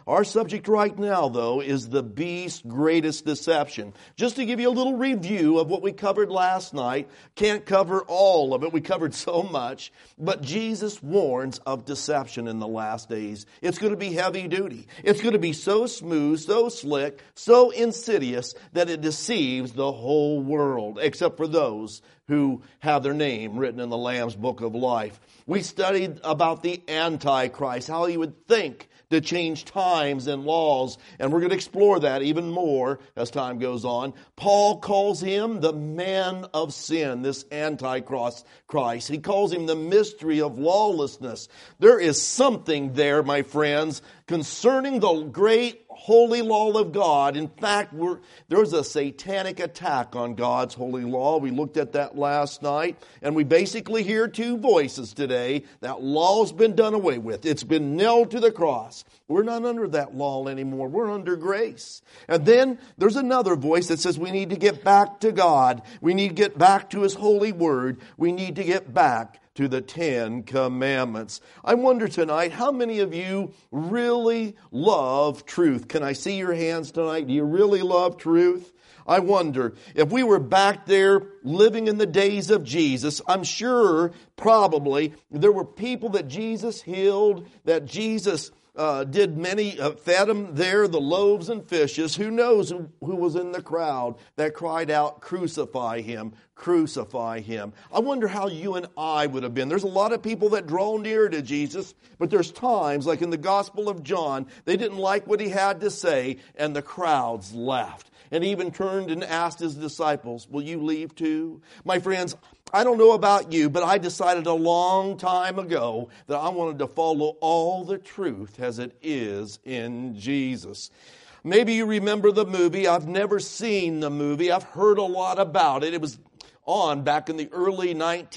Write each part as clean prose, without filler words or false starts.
Our subject right now, though, is the beast's greatest deception. Just to give you a little review of what we covered last night, can't cover all of it. We covered so much. But Jesus warns of deception in the last days. It's going to be heavy duty. It's going to be so smooth, so slick, so insidious that it deceives the whole world, except for those who have their name written in the Lamb's Book of Life. We studied about the Antichrist, how he would think to change times and laws, and we're going to explore that even more as time goes on. Paul calls him the man of sin, this Antichrist. He calls him the mystery of lawlessness. There is something there, my friends, concerning the great holy law of God. In fact, there's a satanic attack on God's holy law. We looked at that last night, and we basically hear two voices today. That law's been done away with. It's been nailed to the cross. We're not under that law anymore. We're under grace. And then there's another voice that says we need to get back to God. We need to get back to His holy word. We need to get back to the 10 Commandments. I wonder tonight, how many of you really love truth? Can I see your hands tonight? Do you really love truth? I wonder, if we were back there living in the days of Jesus, I'm sure probably there were people that Jesus healed, that Jesus did many, fed them there, the loaves and fishes. Who knows who was in the crowd that cried out, "Crucify him, crucify him." I wonder how you and I would have been. There's a lot of people that draw near to Jesus, but there's times, like in the Gospel of John, they didn't like what he had to say, and the crowds left. And he even turned and asked his disciples, "Will you leave too?" My friends, I don't know about you, but I decided a long time ago that I wanted to follow all the truth as it is in Jesus. Maybe you remember the movie. I've never seen the movie. I've heard a lot about it. It was on back in the early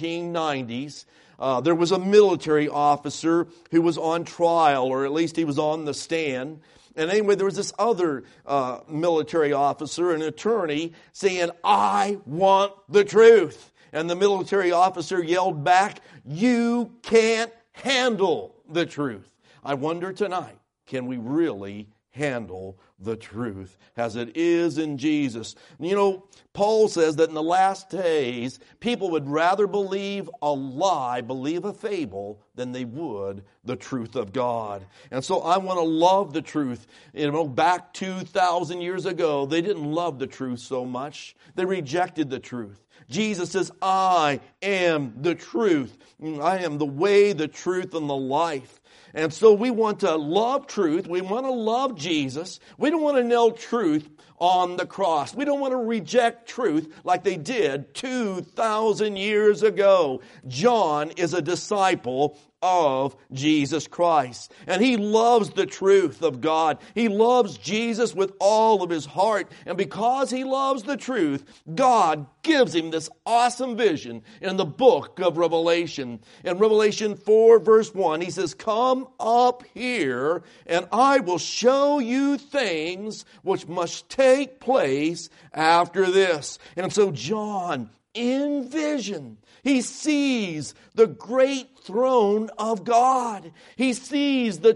1990s. There was a military officer who was on trial, or at least he was on the stand. And anyway, there was this other military officer, an attorney, saying, "I want the truth." And the military officer yelled back, "You can't handle the truth." I wonder tonight, can we really handle the truth as it is in Jesus? You know, Paul says that in the last days, people would rather believe a lie, believe a fable, than they would the truth of God. And so I want to love the truth. You know, back 2,000 years ago, they didn't love the truth so much. They rejected the truth. Jesus says, "I am the truth. I am the way, the truth, and the life." And so we want to love truth. We want to love Jesus. We don't want to nail truth on the cross. We don't want to reject truth like they did 2,000 years ago. John is a disciple of Jesus Christ. And he loves the truth of God. He loves Jesus with all of his heart. And because he loves the truth, God gives him this awesome vision in the book of Revelation. In Revelation 4 verse 1, he says, "Come up here and I will show you things which must take place after this." And so John, in vision, he sees the great throne of God. He sees the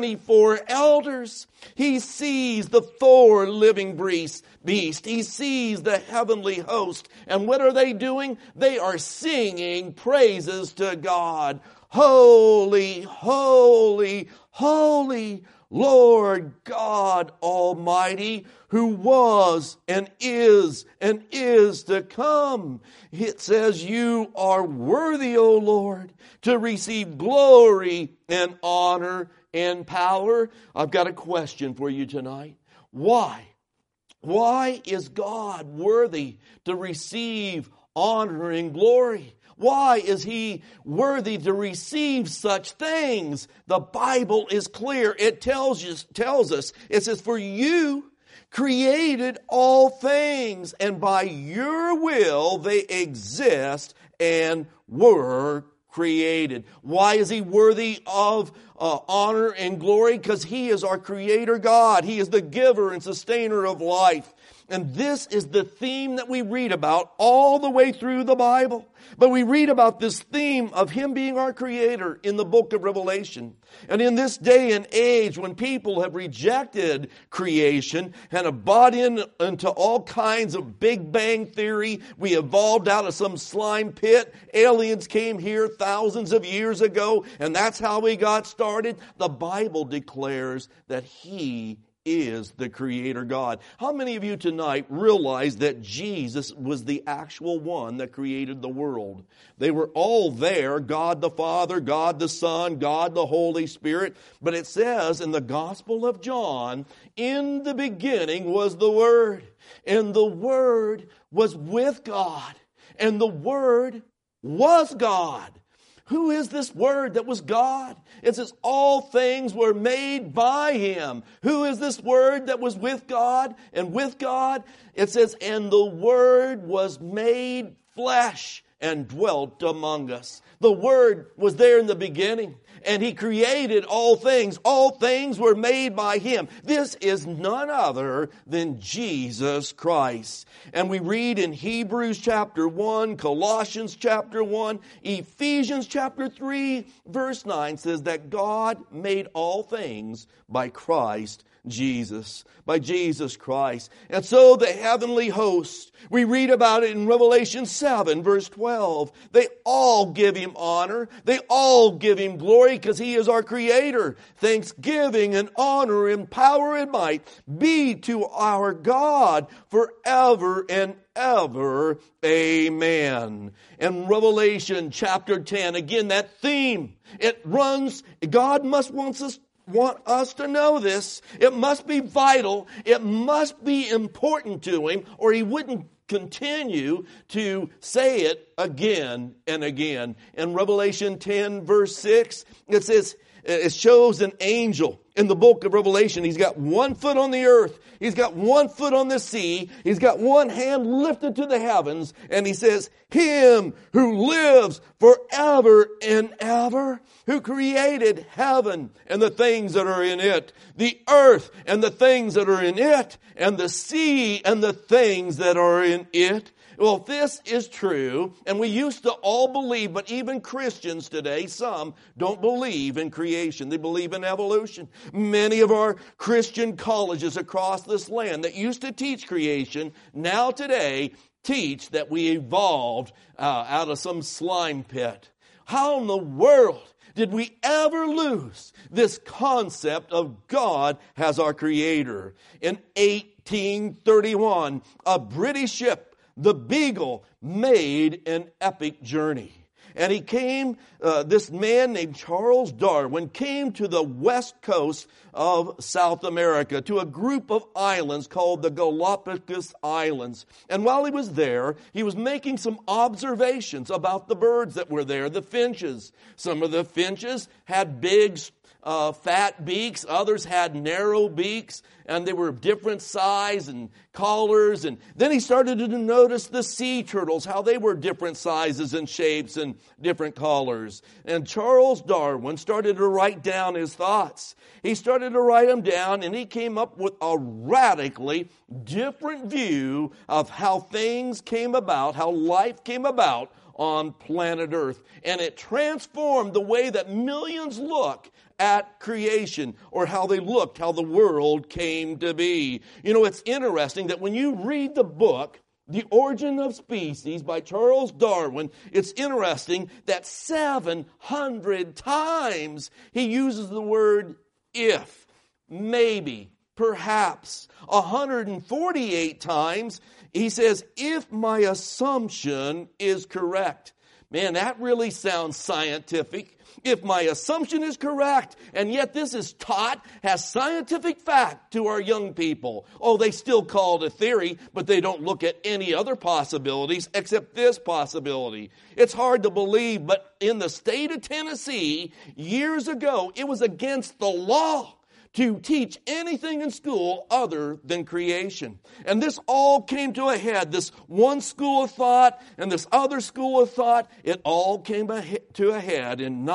24 elders. He sees the 4 living beasts. He sees the heavenly host. And what are they doing? They are singing praises to God. "Holy, holy, holy, Lord God Almighty, who was and is to come." It says, "You are worthy, O Lord, to receive glory and honor and power." I've got a question for you tonight. Why? Why is God worthy to receive honor and glory? Why is He worthy to receive such things? The Bible is clear. It tells us, it says, "For you created all things, and by your will they exist and were created." Why is He worthy of honor and glory because He is our Creator God. He is the giver and sustainer of life. And this is the theme that we read about all the way through the Bible. But we read about this theme of Him being our Creator in the book of Revelation. And in this day and age when people have rejected creation and have bought into all kinds of Big Bang theory, we evolved out of some slime pit, aliens came here thousands of years ago, and that's how we got started. The Bible declares that He is the Creator God. How many of you tonight realize that Jesus was the actual one that created the world? They were all there, God the Father, God the Son, God the Holy Spirit. But it says in the Gospel of John, in the beginning was the Word, and the Word was with God, and the Word was God. Who is this Word that was God? It says all things were made by Him. Who is this Word that was with God and with God? It says, and the Word was made flesh and dwelt among us. The Word was there in the beginning, and He created all things. All things were made by Him. This is none other than Jesus Christ. And we read in Hebrews chapter 1, Colossians chapter 1, Ephesians chapter 3, verse 9 says that God made all things by Christ Jesus, by Jesus Christ. And so the heavenly hosts, we read about it in Revelation 7 verse 12. They all give Him honor. They all give Him glory because He is our Creator. Thanksgiving and honor and power and might be to our God forever and ever. Amen. And Revelation chapter 10, again that theme, it runs, God want us to know this. It must be vital. It must be important to Him, or He wouldn't continue to say it again and again. In Revelation 10 verse 6, it says, it shows an angel in the book of Revelation. He's got one foot on the earth. He's got one foot on the sea. He's got one hand lifted to the heavens. And he says, Him who lives forever and ever, who created heaven and the things that are in it, the earth and the things that are in it, and the sea and the things that are in it. Well, if this is true, and we used to all believe, but even Christians today, some don't believe in creation. They believe in evolution. Many of our Christian colleges across this land that used to teach creation, now today teach that we evolved out of some slime pit. How in the world did we ever lose this concept of God as our Creator? In 1831, a British ship, the Beagle, made an epic journey. And he came, this man named Charles Darwin came to the west coast of South America, to a group of islands called the Galapagos Islands. And while he was there, he was making some observations about the birds that were there, the finches. Some of the finches had big, fat beaks. Others had narrow beaks, and they were of different size and colors. And then he started to notice the sea turtles, how they were different sizes and shapes and different colors. And Charles Darwin started to write down his thoughts. He started to write them down, and he came up with a radically different view of how things came about, how life came about on planet Earth. And it transformed the way that millions look at creation, or how they looked, how the world came to be. You know, it's interesting that when you read the book, The Origin of Species by Charles Darwin, it's interesting that 700 times he uses the word if, maybe, perhaps. 148 times he says, if my assumption is correct. Man, that really sounds scientific. If my assumption is correct, and yet this is taught as scientific fact to our young people. Oh, they still call it a theory, but they don't look at any other possibilities except this possibility. It's hard to believe, but in the state of Tennessee, years ago, it was against the law to teach anything in school other than creation. And this all came to a head. This one school of thought and this other school of thought, it all came to a head in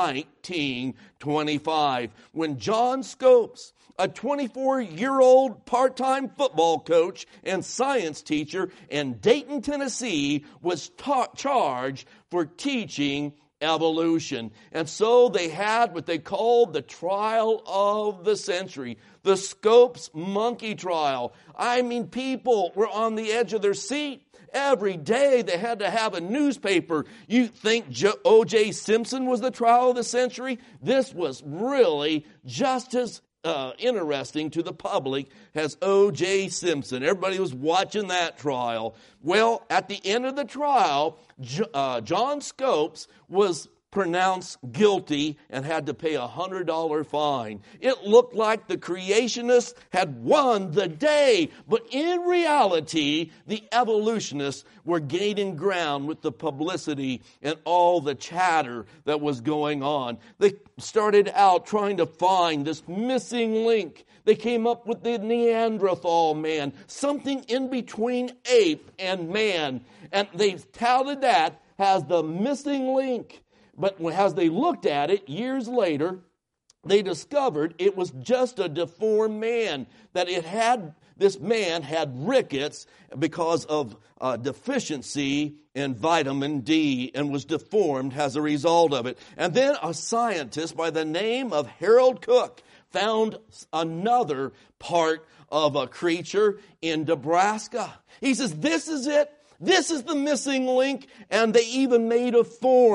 1925 when John Scopes, a 24-year-old part-time football coach and science teacher in Dayton, Tennessee, was charged for teaching evolution. And so they had what they called the trial of the century, the Scopes monkey trial. I mean, people were on the edge of their seat. Every day they had to have a newspaper. You think O.J. Simpson was the trial of the century? This was really just as interesting to the public as O.J. Simpson. Everybody was watching that trial. Well, at the end of the trial, John Scopes was pronounced guilty and had to pay a $100 fine. It looked like the creationists had won the day, but in reality, the evolutionists were gaining ground with the publicity and all the chatter that was going on. They started out trying to find this missing link. They came up with the Neanderthal man, something in between ape and man, and they touted that as the missing link. But as they looked at it years later, they discovered it was just a deformed man, that this man had rickets because of deficiency in vitamin D and was deformed as a result of it. And then a scientist by the name of Harold Cook found another part of a creature in Nebraska. He says, this is it. This is the missing link, and they even made a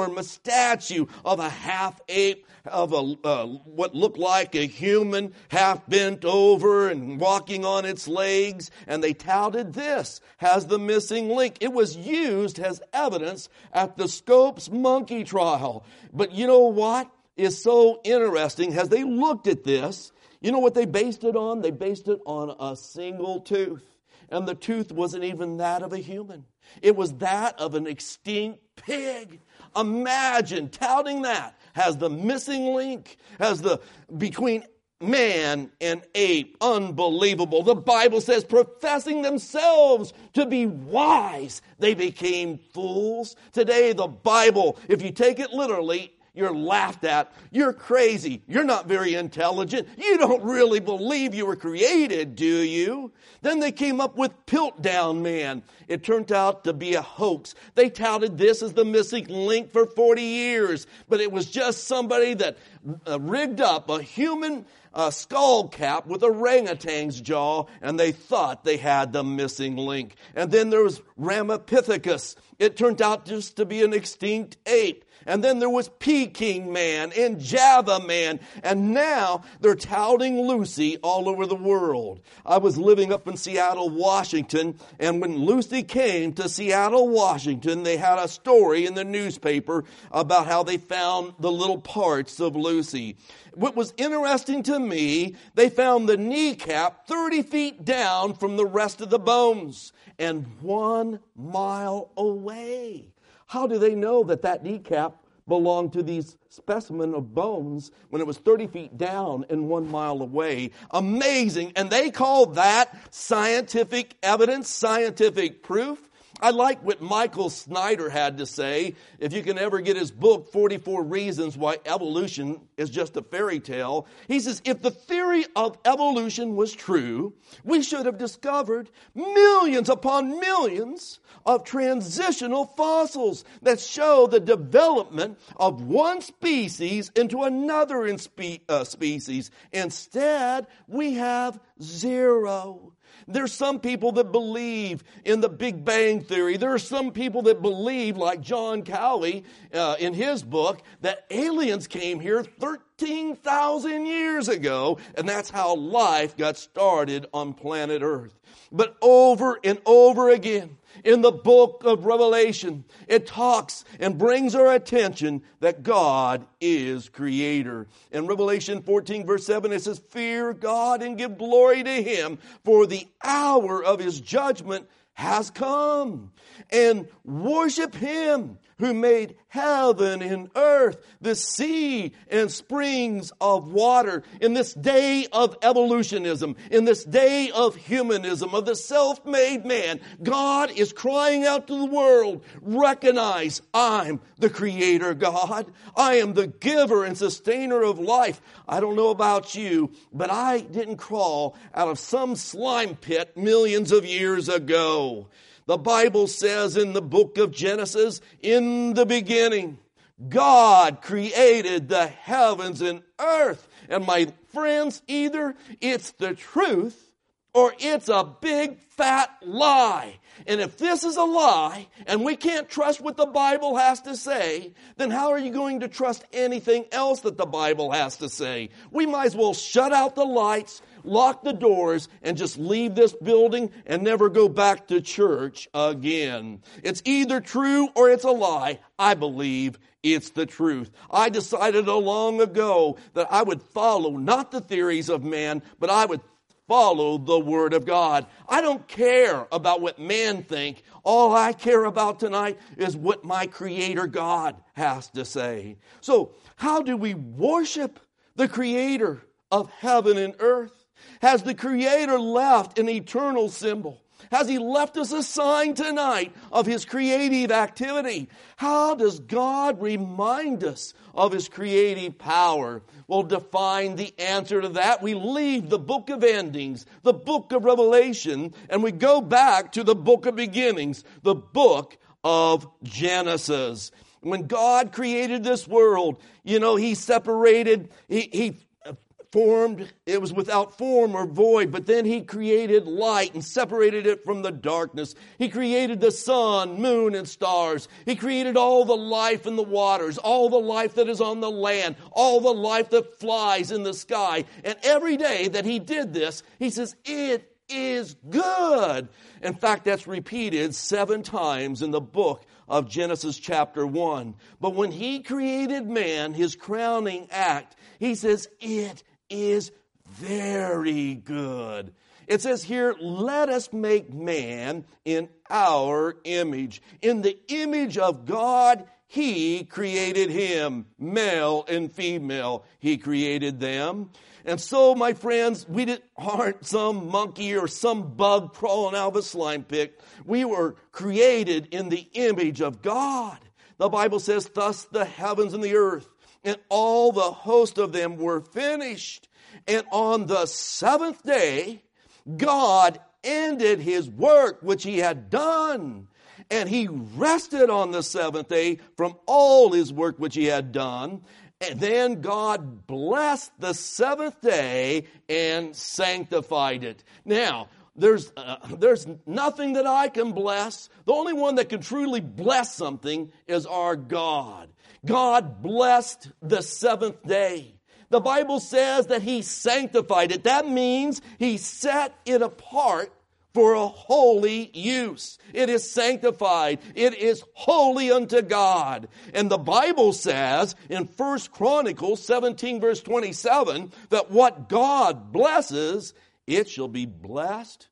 statue of a half ape, of what looked like a human, half bent over and walking on its legs, and they touted this as the missing link. It was used as evidence at the Scopes monkey trial. But you know what is so interesting? As they looked at this, you know what they based it on? They based it on a single tooth. And the tooth wasn't even that of a human. It was that of an extinct pig. Imagine touting that as the missing link, as the between man and ape. Unbelievable. The Bible says, professing themselves to be wise, they became fools. Today, the Bible, if you take it literally, you're laughed at. You're crazy. You're not very intelligent. You don't really believe you were created, do you? Then they came up with Piltdown Man. It turned out to be a hoax. They touted this as the missing link for 40 years, but it was just somebody that rigged up a human skull cap with orangutan's jaw, and they thought they had the missing link. And then there was Ramapithecus. It turned out just to be an extinct ape. And then there was Peking Man and Java Man. And now they're touting Lucy all over the world. I was living up in Seattle, Washington. And when Lucy came to Seattle, Washington, they had a story in the newspaper about how they found the little parts of Lucy. What was interesting to me, they found the kneecap 30 feet down from the rest of the bones and 1 mile away. How do they know that kneecap belonged to these specimen of bones when it was 30 feet down and 1 mile away? Amazing. And they call that scientific evidence, scientific proof. I like what Michael Snyder had to say. If you can ever get his book, 44 Reasons Why Evolution is Just a Fairy Tale. He says, if the theory of evolution was true, we should have discovered millions upon millions of transitional fossils that show the development of one species into another species. Instead, we have zero. There's some people that believe in the Big Bang Theory. There are some people that believe, like John Cowley in his book, that aliens came here 13,000 years ago, and that's how life got started on planet Earth. But over and over again, in the book of Revelation, it talks and brings our attention that God is creator. In Revelation 14 verse 7, it says, fear God and give glory to Him, for the hour of His judgment has come, and worship Him who made heaven and earth, the sea and springs of water. In this day of evolutionism, in this day of humanism, of the self-made man, God is crying out to the world, recognize I'm the Creator God. I am the giver and sustainer of life. I don't know about you, but I didn't crawl out of some slime pit millions of years ago. The Bible says in the book of Genesis, in the beginning, God created the heavens and earth. And my friends, either it's the truth or it's a big fat lie. And if this is a lie and we can't trust what the Bible has to say, then how are you going to trust anything else that the Bible has to say? We might as well shut out the lights, lock the doors, and just leave this building and never go back to church again. It's either true or it's a lie. I believe it's the truth. I decided long ago that I would follow not the theories of man, but I would follow the Word of God. I don't care about what man think. All I care about tonight is what my Creator God has to say. So, how do we worship the Creator of heaven and earth? Has the Creator left an eternal symbol? Has He left us a sign tonight of His creative activity? How does God remind us of His creative power? We'll define the answer to that. We leave the book of endings, the book of Revelation, and we go back to the book of beginnings, the book of Genesis. When God created this world, He separated, He formed, it was without form or void, but then He created light and separated it from the darkness. He created the sun, moon, and stars. He created all the life in the waters, all the life that is on the land, all the life that flies in the sky. And every day that He did this, He says, it is good. In fact, that's repeated 7 times in the book of Genesis chapter 1. But when He created man, His crowning act, He says, it is very good. It says here, let us make man in our image. In the image of God, He created him. Male and female, He created them. And so, my friends, we aren't some monkey or some bug crawling out of a slime pit. We were created in the image of God. The Bible says, thus the heavens and the earth and all the host of them were finished. And on the 7th day, God ended His work which He had done. And He rested on the 7th day from all His work which He had done. And then God blessed the 7th day and sanctified it. Now, there's nothing that I can bless. The only one that can truly bless something is our God. God blessed the 7th day. The Bible says that He sanctified it. That means He set it apart for a holy use. It is sanctified. It is holy unto God. And the Bible says in 1 Chronicles 17 verse 27 that what God blesses, it shall be blessed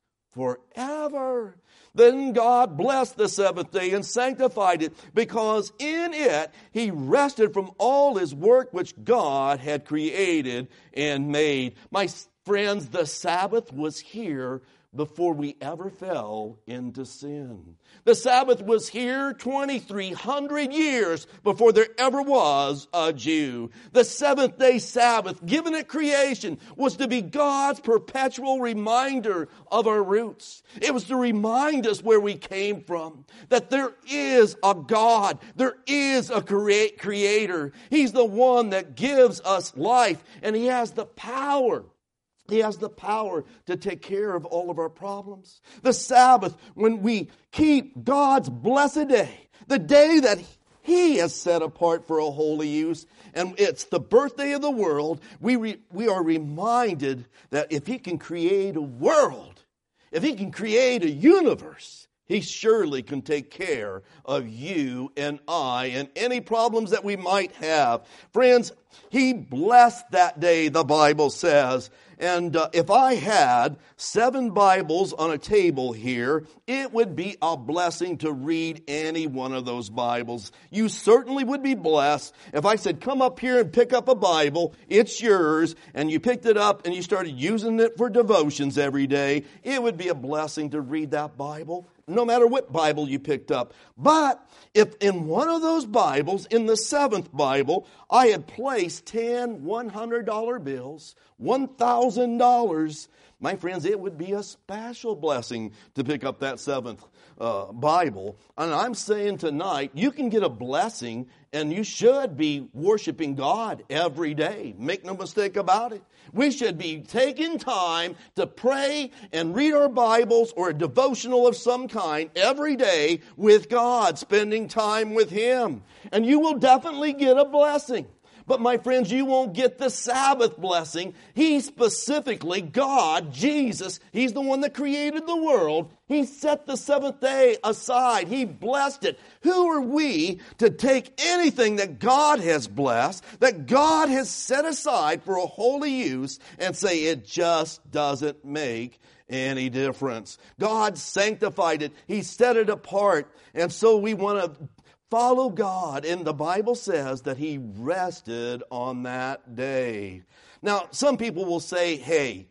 forever. Then God blessed the 7th day and sanctified it, because in it He rested from all His work which God had created and made. My friends, the Sabbath was here before we ever fell into sin. The Sabbath was here 2,300 years before there ever was a Jew. The 7th day Sabbath, given at creation, was to be God's perpetual reminder of our roots. It was to remind us where we came from, that there is a God, there is a Creator. He's the one that gives us life, and He has the power. He has the power to take care of all of our problems. The Sabbath, when we keep God's blessed day, the day that He has set apart for a holy use, and it's the birthday of the world, we are reminded that if He can create a world, if He can create a universe, He surely can take care of you and I and any problems that we might have. Friends, He blessed that day, the Bible says. And if I had 7 Bibles on a table here, it would be a blessing to read any one of those Bibles. You certainly would be blessed. If I said, come up here and pick up a Bible, it's yours, and you picked it up and you started using it for devotions every day, it would be a blessing to read that Bible, no matter what Bible you picked up. But if in one of those Bibles, in the 7th Bible, I had placed 10 $100 bills, $1,000, my friends, it would be a special blessing to pick up that 7th Bible. And I'm saying tonight, you can get a blessing, and you should be worshiping God every day. Make no mistake about it. We should be taking time to pray and read our Bibles or a devotional of some kind every day with God, spending time with Him. And you will definitely get a blessing. But my friends, you won't get the Sabbath blessing. He specifically, God, Jesus, He's the one that created the world. He set the 7th day aside. He blessed it. Who are we to take anything that God has blessed, that God has set aside for a holy use, and say it just doesn't make any difference? God sanctified it. He set it apart. And so we want to follow God, and the Bible says that He rested on that day. Now, some people will say, hey,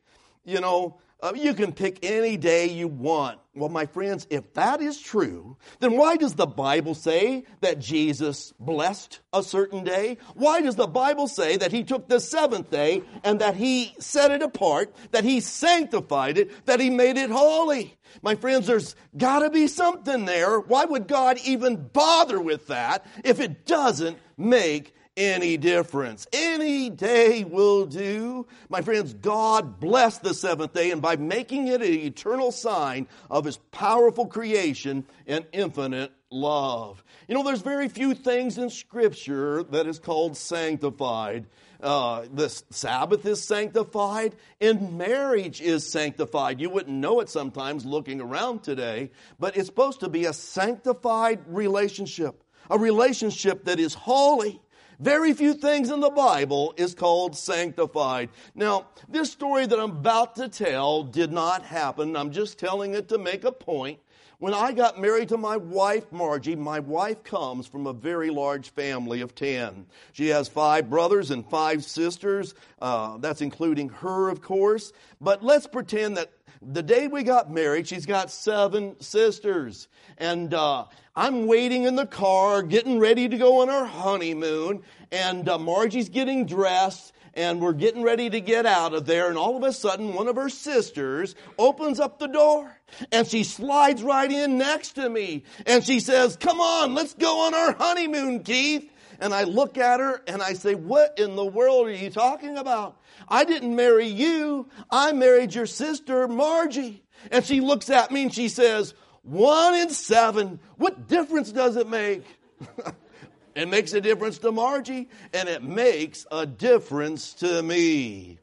you can pick any day you want. Well, my friends, if that is true, then why does the Bible say that Jesus blessed a certain day? Why does the Bible say that He took the 7th day and that He set it apart, that He sanctified it, that He made it holy? My friends, there's got to be something there. Why would God even bother with that if it doesn't make any difference? Any day will do. My friends, God blessed the 7th day, and by making it an eternal sign of His powerful creation and infinite love. There's very few things in Scripture that is called sanctified. The Sabbath is sanctified, and marriage is sanctified. You wouldn't know it sometimes looking around today, but it's supposed to be a sanctified relationship, a relationship that is holy. Very few things in the Bible is called sanctified. Now, this story that I'm about to tell did not happen. I'm just telling it to make a point. When I got married to my wife, Margie, my wife comes from a very large family of 10. She has 5 brothers and 5 sisters. That's including her, of course. But let's pretend that the day we got married, she's got 7 sisters. And I'm waiting in the car, getting ready to go on our honeymoon. And Margie's getting dressed. And we're getting ready to get out of there. And all of a sudden, one of her sisters opens up the door. And she slides right in next to me. And she says, come on, let's go on our honeymoon, Keith. And I look at her and I say, what in the world are you talking about? I didn't marry you. I married your sister, Margie. And she looks at me and she says, 1 in 7. What difference does it make? It makes a difference to Margie, and it makes a difference to me.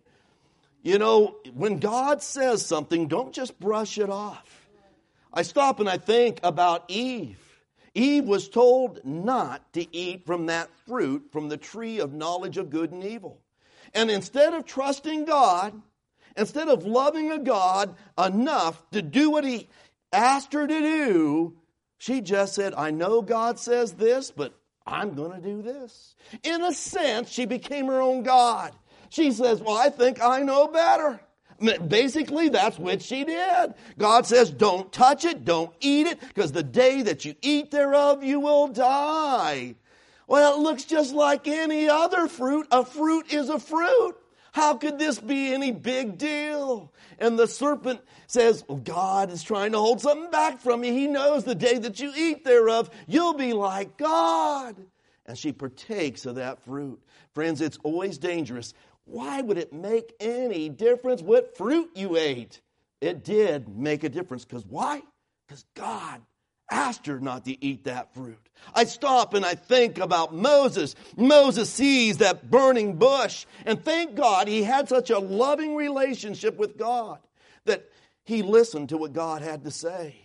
When God says something, don't just brush it off. I stop and I think about Eve. Eve was told not to eat from that fruit from the tree of knowledge of good and evil. And instead of trusting God, instead of loving a God enough to do what He asked her to do, she just said, I know God says this, but I'm going to do this. In a sense, she became her own God. She says, well, I think I know better. Basically, that's what she did. God says, don't touch it, don't eat it, because the day that you eat thereof, you will die. Well, it looks just like any other fruit. A fruit is a fruit. How could this be any big deal? And the serpent says, well, God is trying to hold something back from you. He knows the day that you eat thereof, you'll be like God. And she partakes of that fruit. Friends, it's always dangerous. Why would it make any difference what fruit you ate? It did make a difference. Because why? Because God asked her not to eat that fruit. I stop and I think about Moses. Moses sees that burning bush. And thank God he had such a loving relationship with God that he listened to what God had to say.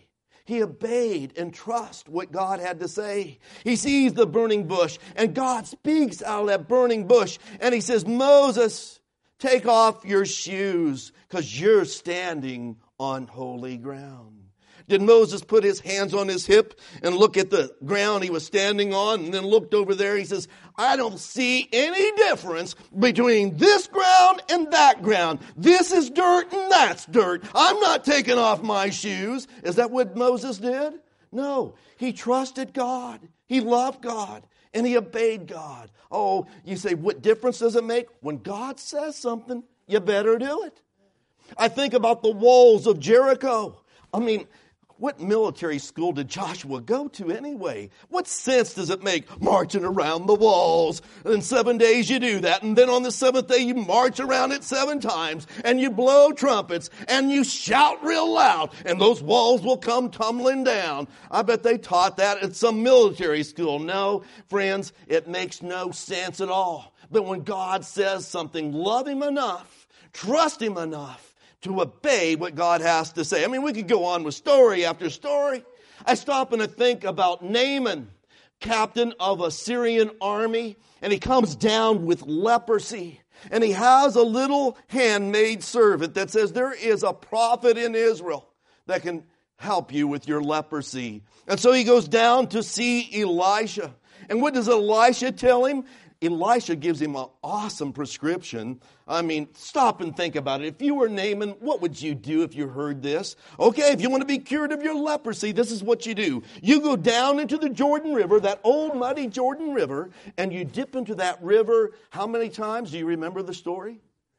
He obeyed and trusted what God had to say. He sees the burning bush, and God speaks out of that burning bush, and he says, Moses, take off your shoes, because you're standing on holy ground. Did Moses put his hands on his hip and look at the ground he was standing on, and then looked over there? He says, I don't see any difference between this ground and that ground. This is dirt and that's dirt. I'm not taking off my shoes. Is that what Moses did? No. He trusted God. He loved God. And he obeyed God. Oh, you say, what difference does it make? When God says something, you better do it. I think about the walls of Jericho. I mean, what military school did Joshua go to anyway? What sense does it make marching around the walls? In 7 days you do that, and then on the seventh day you march around it 7 times, and you blow trumpets, and you shout real loud, and those walls will come tumbling down. I bet they taught that at some military school. No, friends, it makes no sense at all. But when God says something, love Him enough, trust Him enough to obey what God has to say. I mean, we could go on with story after story. I stop and I think about Naaman, captain of a Syrian army, and he comes down with leprosy. And he has a little handmaid servant that says, there is a prophet in Israel that can help you with your leprosy. And so he goes down to see Elisha. And what does Elisha tell him? Elisha gives him an awesome prescription. I mean, stop and think about it. If you were Naaman, what would you do if you heard this? Okay, if you want to be cured of your leprosy, this is what you do. You go down into the Jordan River, that old muddy Jordan River, and you dip into that river how many times? Do you remember the story?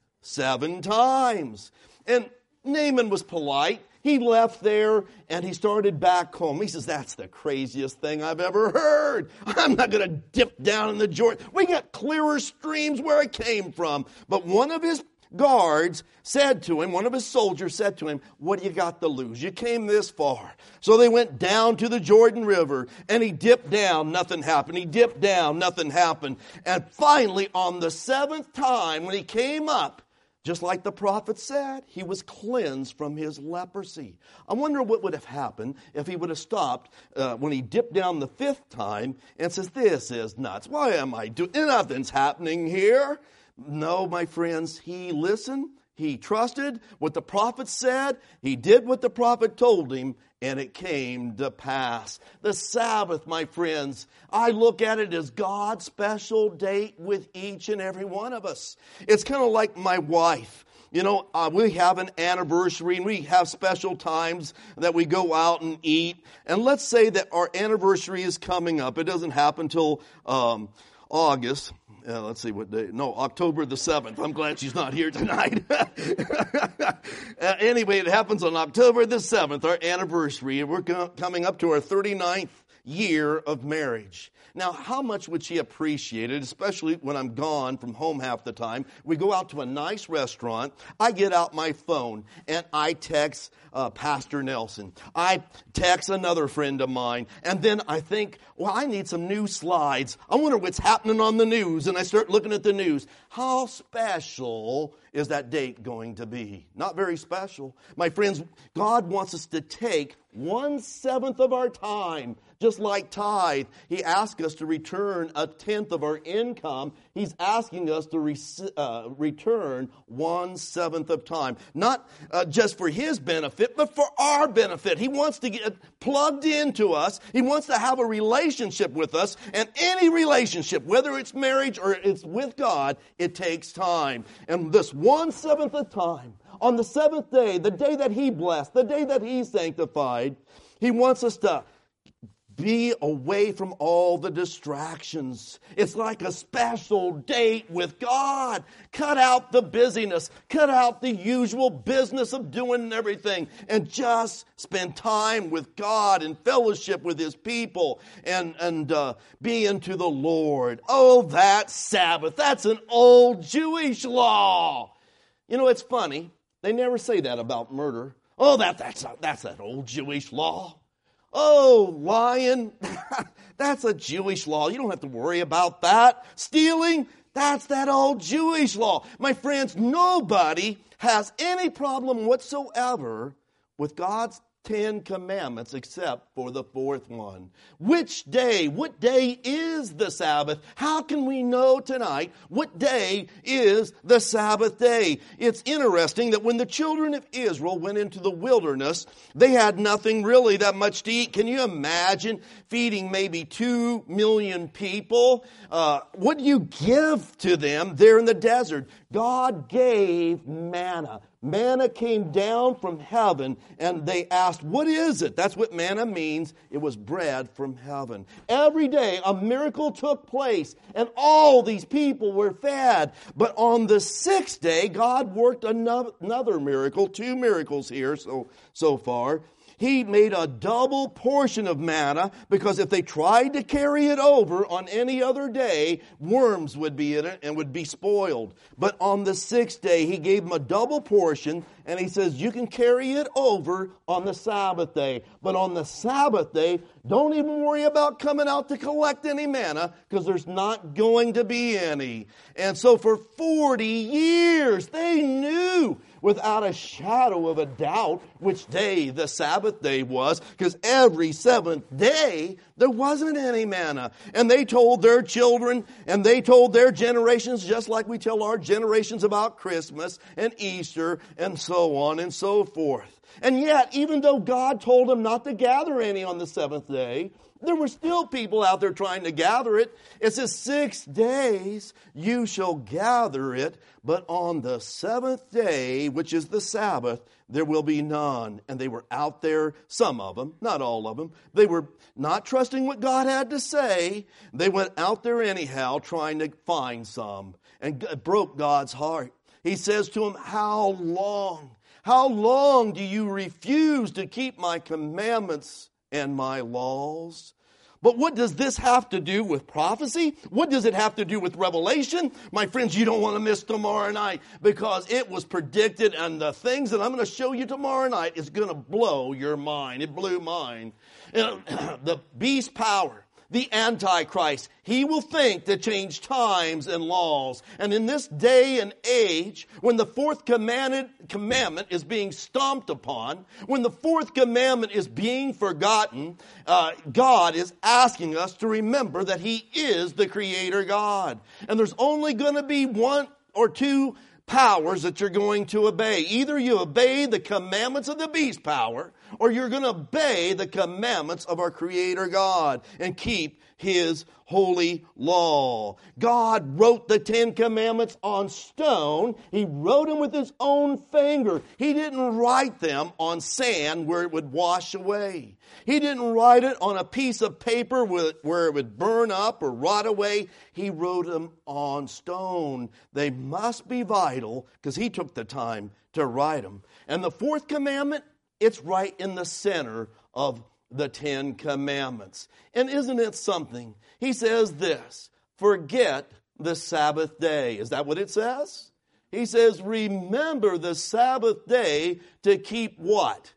7 times. And Naaman was polite. He left there and he started back home. He says, that's the craziest thing I've ever heard. I'm not going to dip down in the Jordan. We got clearer streams where it came from. But one of his guards said to him, one of his soldiers said to him, what do you got to lose? You came this far. So they went down to the Jordan River and he dipped down, nothing happened. He dipped down, nothing happened. And finally on the 7th time when he came up, just like the prophet said, he was cleansed from his leprosy. I wonder what would have happened if he would have stopped when he dipped down the 5th time and says, this is nuts. Why am I doing? Nothing's happening here. No, my friends, he listened. He trusted what the prophet said. He did what the prophet told him, and it came to pass. The Sabbath, my friends, I look at it as God's special date with each and every one of us. It's kind of like my wife. You know, we have an anniversary and we have special times that we go out and eat. And let's say that our anniversary is coming up. It doesn't happen till August. Let's see what day. No, October the 7th. I'm glad she's not here tonight. Anyway, it happens on October the 7th, our anniversary. We're coming up to our 39th year of marriage. Now, how much would she appreciate it, especially when I'm gone from home half the time? We go out to a nice restaurant. I get out my phone and I text Pastor Nelson. I text another friend of mine. And then I think, well, I need some new slides. I wonder what's happening on the news. And I start looking at the news. How special is that date going to be? Not very special. My friends, God wants us to take 1/7 of our time, just like tithe. He asks us to return 1/10 of our income. He's asking us to return 1/7 of time. Not just for His benefit, but for our benefit. He wants to get plugged into us. He wants to have a relationship with us. And any relationship, whether it's marriage or it's with God, it takes time. And this 1/7 of time, on the 7th day, the day that He blessed, the day that He sanctified, He wants us to be away from all the distractions. It's like a special date with God. Cut out the busyness. Cut out the usual business of doing everything. And just spend time with God and fellowship with His people. And be into the Lord. Oh, that Sabbath. That's an old Jewish law. You know, it's funny. They never say that about murder. Oh, that's that old Jewish law. Oh, lying, that's a Jewish law. You don't have to worry about that. Stealing, that's that old Jewish law. My friends, nobody has any problem whatsoever with God's 10 commandments except for the fourth one. Which day? What day is the Sabbath? How can we know tonight what day is the Sabbath day? It's interesting that when the children of Israel went into the wilderness, they had nothing really that much to eat. Can you imagine feeding maybe 2 million people? What do you give to them there in the desert? God gave manna. Manna came down from heaven, and they asked, what is it? That's what manna means. It was bread from heaven. Every day, a miracle took place, and all these people were fed. But on the sixth day, God worked another miracle, 2 miracles here so far. He made a double portion of manna, because if they tried to carry it over on any other day, worms would be in it and would be spoiled. But on the sixth day, He gave them a double portion, and He says, you can carry it over on the Sabbath day. But on the Sabbath day, don't even worry about coming out to collect any manna, because there's not going to be any. And so for 40 years, they knew without a shadow of a doubt which day the Sabbath day was, because every seventh day there wasn't any manna. And they told their children, and they told their generations, just like we tell our generations about Christmas and Easter and so on and so forth. And yet, even though God told them not to gather any on the seventh day, there were still people out there trying to gather it. It says, 6 days you shall gather it, but on the seventh day, which is the Sabbath, there will be none. And they were out there, some of them, not all of them. They were not trusting what God had to say. They went out there anyhow, trying to find some. And it broke God's heart. He says to them, how long? How long do you refuse to keep my commandments and my laws? But what does this have to do with prophecy? What does it have to do with Revelation? My friends, you don't want to miss tomorrow night, because it was predicted, and the things that I'm going to show you tomorrow night is going to blow your mind. It blew mine. The beast power, the Antichrist, he will think to change times and laws. And in this day and age, when the fourth commandment is being stomped upon, when the fourth commandment is being forgotten, God is asking us to remember that He is the Creator God. And there's only going to be 1 or 2 powers that you're going to obey. Either you obey the commandments of the beast power, or you're going to obey the commandments of our Creator God and keep His holy law. God wrote the 10 commandments on stone. He wrote them with His own finger. He didn't write them on sand where it would wash away. He didn't write it on a piece of paper where it would burn up or rot away. He wrote them on stone. They must be vital, because He took the time to write them. And the fourth commandment, it's right in the center of the 10 commandments. And isn't it something? He says this, forget the Sabbath day. Is that what it says? He says, remember the Sabbath day to keep what?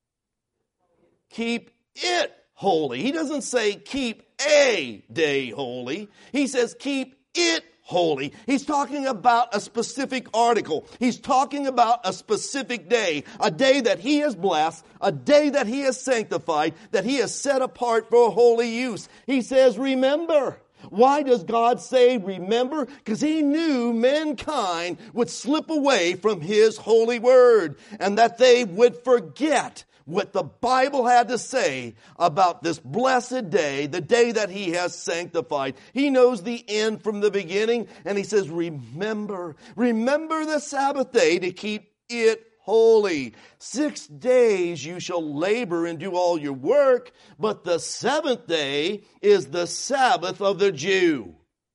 Keep it holy. He doesn't say keep a day holy. He says keep it holy. He's talking about a specific article. He's talking about a specific day, a day that He has blessed, a day that He has sanctified, that He has set apart for holy use. He says, remember. Why does God say remember? Because He knew mankind would slip away from His holy word, and that they would forget what the Bible had to say about this blessed day, the day that He has sanctified. He knows the end from the beginning, and He says, remember the Sabbath day to keep it holy. 6 days you shall labor and do all your work, but the seventh day is the Sabbath of the Jew.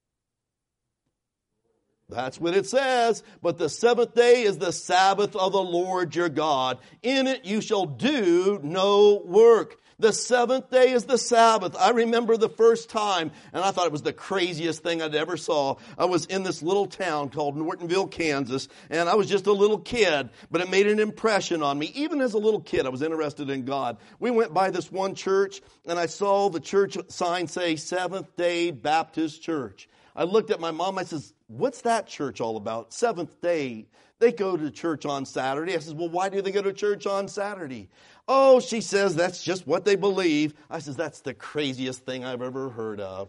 That's what it says. But the seventh day is the Sabbath of the Lord your God. In it you shall do no work. The seventh day is the Sabbath. I remember the first time, and I thought it was the craziest thing I'd ever saw. I was in this little town called Nortonville, Kansas, and I was just a little kid, but it made an impression on me. Even as a little kid, I was interested in God. We went by this one church, and I saw the church sign say Seventh Day Baptist Church. I looked at my mom. I says, what's that church all about? Seventh Day. They go to church on Saturday. I says, well, why do they go to church on Saturday? Oh, she says that's just what they believe. I says, that's the craziest thing I've ever heard of.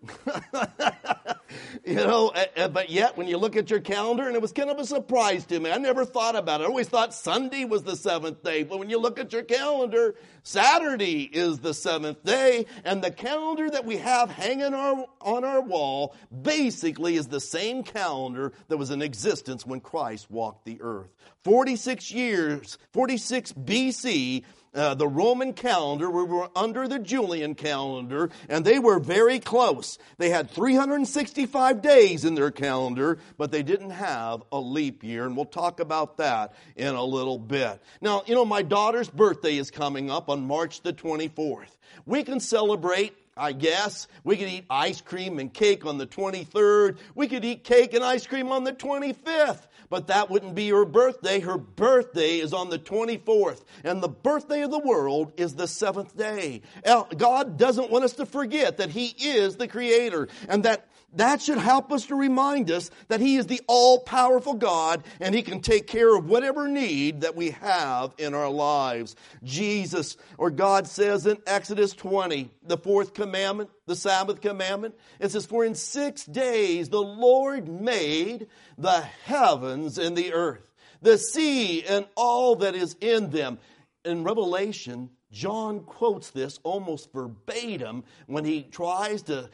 But yet when you look at your calendar, and it was kind of a surprise to me. I never thought about it. I always thought Sunday was the seventh day. But when you look at your calendar, Saturday is the seventh day. And the calendar that we have hanging on our wall basically is the same calendar that was in existence when Christ walked the earth. 46 BC, the Roman calendar, we were under the Julian calendar, and they were very close. They had 365 days in their calendar, but they didn't have a leap year, and we'll talk about that in a little bit. Now, my daughter's birthday is coming up on March the 24th. We can celebrate, I guess. We could eat ice cream and cake on the 23rd. We could eat cake and ice cream on the 25th. But that wouldn't be her birthday. Her birthday is on the 24th. And the birthday of the world is the seventh day. God doesn't want us to forget that He is the Creator. And that should help us to remind us that He is the all-powerful God, and He can take care of whatever need that we have in our lives. God says in Exodus 20, the fourth commandment, the Sabbath commandment, it says, for in 6 days the Lord made the heavens and the earth, the sea and all that is in them. In Revelation, John quotes this almost verbatim when he tries to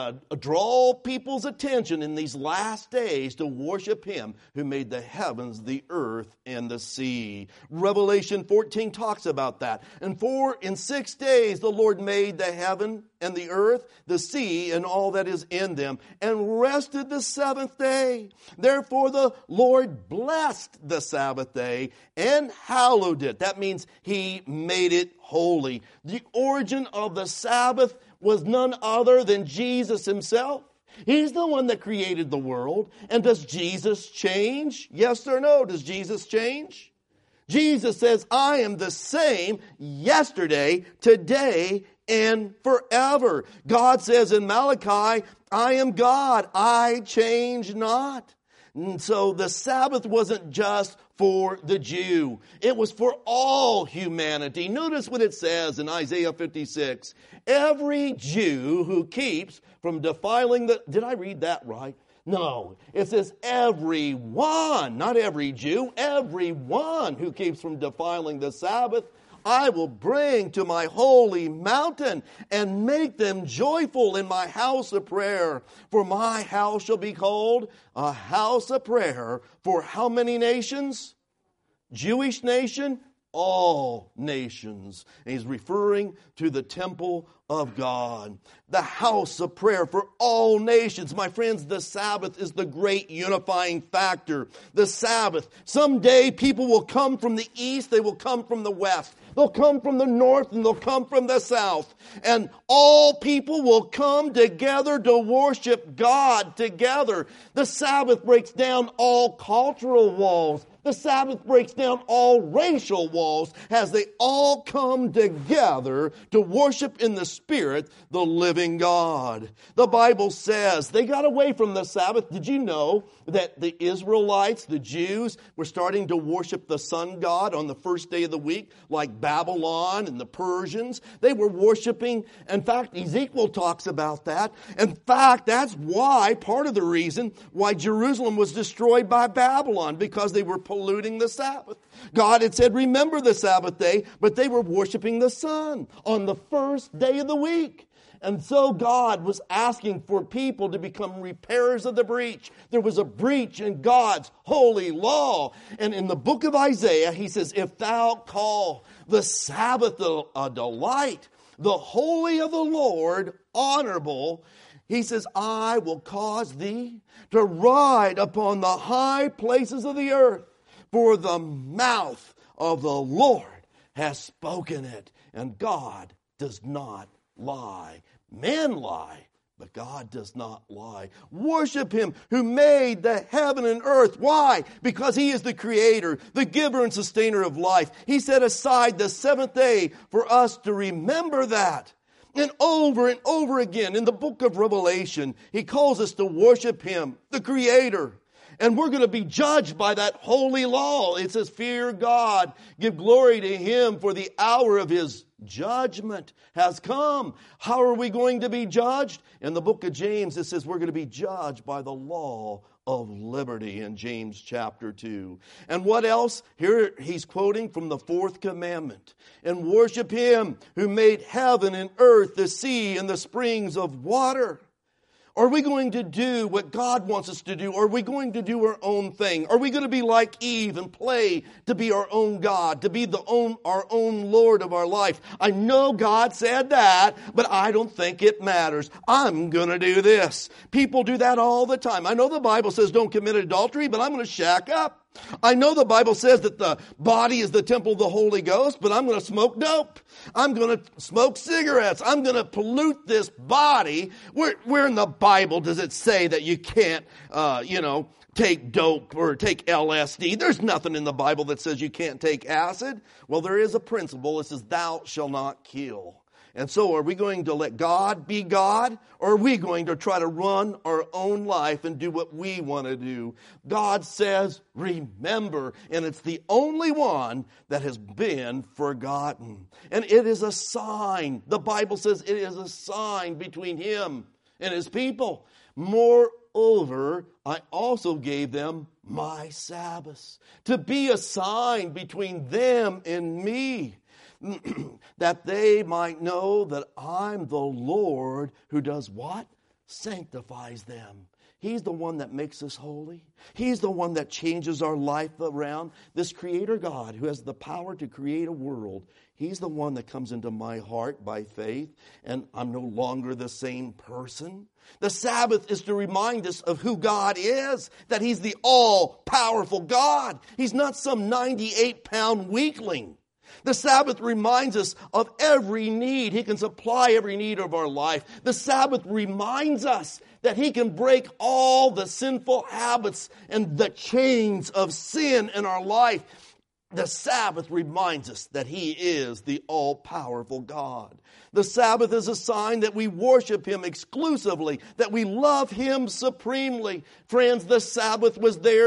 draw people's attention in these last days to worship Him who made the heavens, the earth, and the sea. Revelation 14 talks about that. And in 6 days the Lord made the heaven and the earth, the sea, and all that is in them, and rested the seventh day. Therefore the Lord blessed the Sabbath day and hallowed it. That means He made it holy. The origin of the Sabbath was none other than Jesus Himself. He's the one that created the world. And does Jesus change? Yes or no? Does Jesus change? Jesus says, I am the same yesterday, today, and forever. God says in Malachi, I am God, I change not. And so the Sabbath wasn't just for the Jew. It was for all humanity. Notice what it says in Isaiah 56. Every Jew who keeps from defiling did I read that right? No. It says everyone, not every Jew, everyone who keeps from defiling the Sabbath, I will bring to my holy mountain and make them joyful in my house of prayer. For my house shall be called a house of prayer for how many nations? Jewish nation? All nations. And he's referring to the temple of God. The house of prayer for all nations. My friends, the Sabbath is the great unifying factor. The Sabbath. Someday people will come from the east, they will come from the west. They'll come from the north and they'll come from the south. And all people will come together to worship God together. The Sabbath breaks down all cultural walls. The Sabbath breaks down all racial walls as they all come together to worship in the Spirit the living God. The Bible says they got away from the Sabbath. Did you know that the Israelites, the Jews, were starting to worship the sun god on the first day of the week, like Babylon and the Persians? They were worshiping. In fact, Ezekiel talks about that. In fact, that's why, part of the reason why Jerusalem was destroyed by Babylon, because they were polluting the Sabbath. God had said, remember the Sabbath day, but they were worshiping the sun on the first day of the week. And so God was asking for people to become repairers of the breach. There was a breach in God's holy law. And in the book of Isaiah, he says, if thou call the Sabbath a delight, the holy of the Lord honorable, he says, I will cause thee to ride upon the high places of the earth, for the mouth of the Lord has spoken it. And God does not lie. Men lie, but God does not lie. Worship Him who made the heaven and earth. Why? Because He is the Creator, the giver and sustainer of life. He set aside the seventh day for us to remember that. And over again in the book of Revelation, He calls us to worship Him, the Creator. And we're going to be judged by that holy law. It says, fear God, give glory to Him, for the hour of His judgment has come. How are we going to be judged? In the book of James, it says we're going to be judged by the law of liberty in James chapter 2. And what else? Here he's quoting from the fourth commandment. And worship Him who made heaven and earth, the sea and the springs of water. Are we going to do what God wants us to do? Or are we going to do our own thing? Are we going to be like Eve and play to be our own God, to be our own Lord of our life? I know God said that, but I don't think it matters. I'm going to do this. People do that all the time. I know the Bible says don't commit adultery, but I'm going to shack up. I know the Bible says that the body is the temple of the Holy Ghost, but I'm going to smoke dope. I'm going to smoke cigarettes. I'm going to pollute this body. Where in the Bible does it say that you can't, take dope or take LSD? There's nothing in the Bible that says you can't take acid. Well, there is a principle. It says, thou shalt not kill. And so are we going to let God be God, or are we going to try to run our own life and do what we want to do? God says, remember, and it's the only one that has been forgotten. And it is a sign. The Bible says it is a sign between Him and His people. Moreover, I also gave them my Sabbaths to be a sign between them and me, that they might know that I'm the Lord who does what? Sanctifies them. He's the one that makes us holy. He's the one that changes our life around. This Creator God who has the power to create a world, He's the one that comes into my heart by faith, and I'm no longer the same person. The Sabbath is to remind us of who God is, that He's the all-powerful God. He's not some 98-pound weakling. The Sabbath reminds us of every need. He can supply every need of our life. The Sabbath reminds us that He can break all the sinful habits and the chains of sin in our life. The Sabbath reminds us that He is the all-powerful God. The Sabbath is a sign that we worship Him exclusively, that we love Him supremely. Friends, the Sabbath was there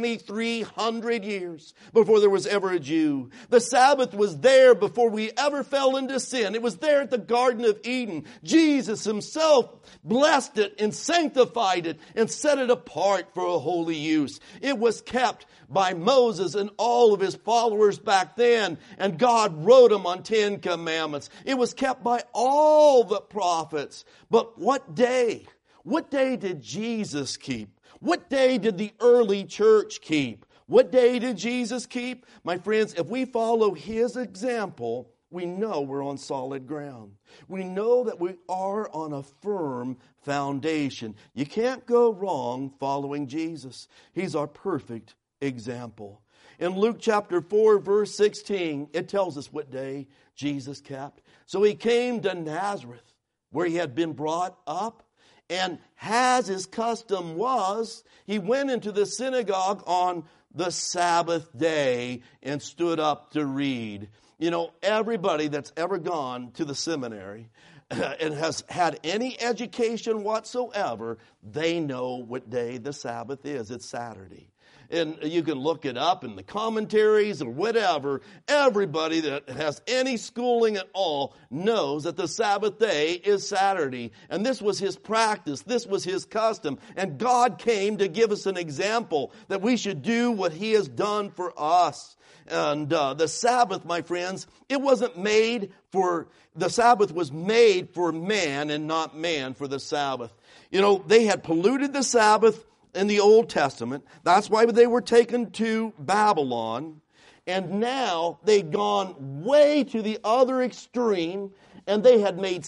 2,300 years before there was ever a Jew. The Sabbath was there before we ever fell into sin. It was there at the Garden of Eden. Jesus Himself blessed it and sanctified it and set it apart for a holy use. It was kept by Moses and all of his followers back then, and God wrote them on 10 commandments. It was kept by all the prophets. But what day? What day did Jesus keep? What day did the early church keep? What day did Jesus keep? My friends, if we follow His example, we know we're on solid ground. We know that we are on a firm foundation. You can't go wrong following Jesus. He's our perfect example. In Luke chapter 4, verse 16, it tells us what day Jesus kept. So He came to Nazareth, where He had been brought up, and as His custom was, He went into the synagogue on the Sabbath day and stood up to read. You know, everybody that's ever gone to the seminary and has had any education whatsoever, they know what day the Sabbath is. It's Saturday. And you can look it up in the commentaries or whatever. Everybody that has any schooling at all knows that the Sabbath day is Saturday. And this was His practice. This was His custom. And God came to give us an example that we should do what He has done for us. And the Sabbath, my friends, the Sabbath was made for man and not man for the Sabbath. You know, they had polluted the Sabbath in the Old Testament. That's why they were taken to Babylon. And now they'd gone way to the other extreme, and they had made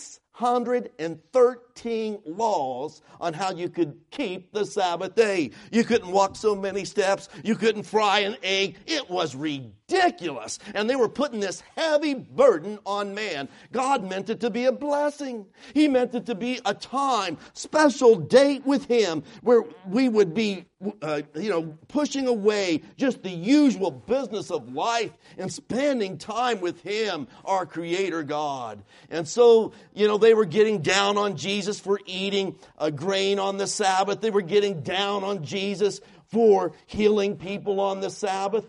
613 laws on how you could keep the Sabbath day. You couldn't walk so many steps. You couldn't fry an egg. It was ridiculous. And they were putting this heavy burden on man. God meant it to be a blessing. He meant it to be a time, special date with Him, where we would be pushing away just the usual business of life and spending time with Him, our Creator God. And so, they were getting down on Jesus for eating grain on the Sabbath. They were getting down on Jesus for healing people on the Sabbath.